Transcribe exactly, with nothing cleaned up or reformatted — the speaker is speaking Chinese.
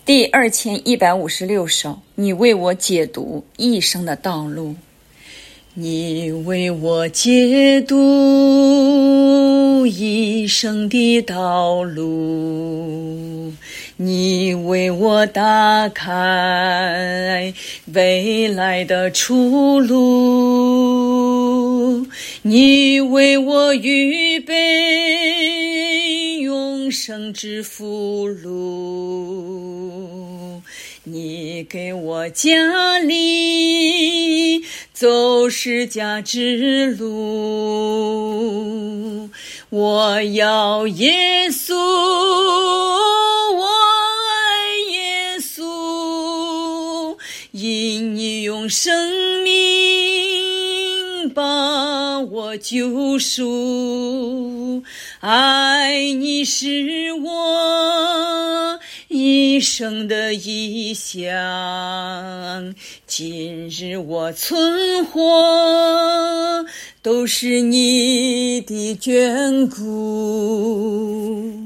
第二千一百五十六首，你为我解读一生的道路。你为我解读一生的道路，你为我打开未来的出路，你为我预备永生之福禄，你给我家里走十架之路，我要耶稣，我爱耶稣，因你用生命把我救赎，爱你是我一生的意向，今日我存活都是你的眷顾。